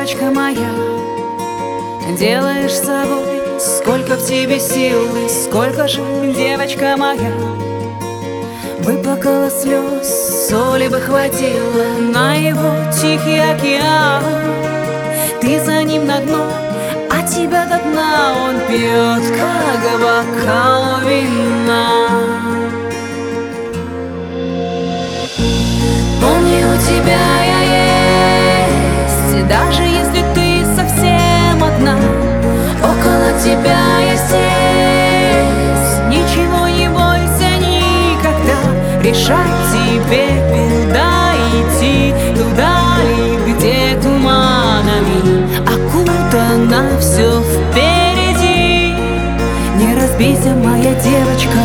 девочка моя, делаешь с собой, сколько в тебе сил и сколько же, девочка моя. Выплакала слез, соли бы хватило на его тихий океан. Ты за ним на дно, а тебя до дна он пьет, как бокал вина. Помни, у тебя я есть, даже если ты совсем одна. Около тебя я здесь, ничего не бойся никогда. Решать тебе, куда идти, туда ли, где туманами окутано все впереди. Не разбейся, моя девочка,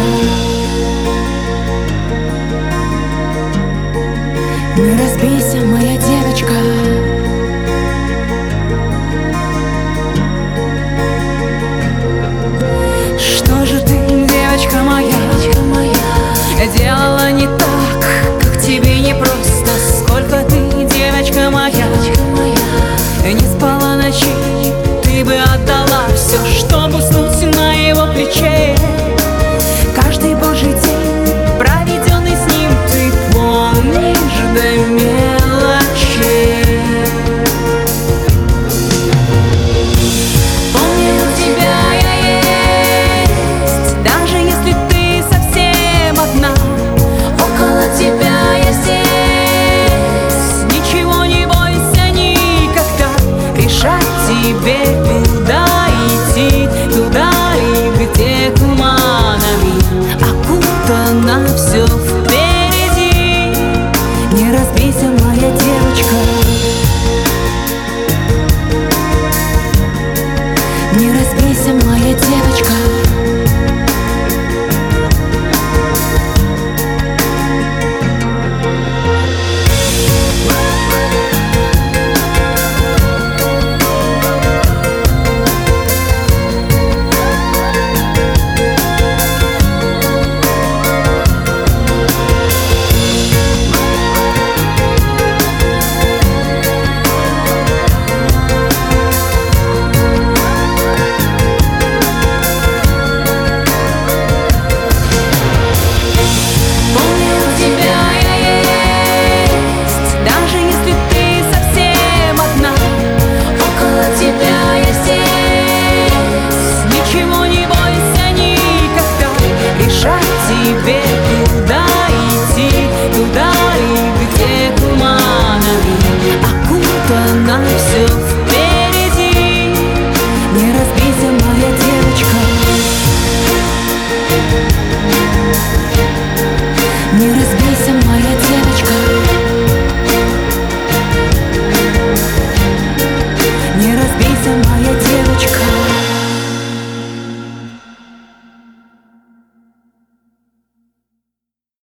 не разбейся, моя девочка. Что же ты, девочка моя, делала не так, как тебе не просто? Сколько ты, девочка моя, не спала ночи, ты бы отдала все, чтобы уснуть на его плече. Каждый божий день, проведенный с ним, ты помнишь до мелочей. Помни, у тебя я есть, даже если ты совсем одна. Около тебя я здесь, ничего не бойся никогда. Решать тебе, куда идти, туда ли, где туманами окутано все впереди. Не разбейся, моя девочка, не разбейся, моя девочка. Тебе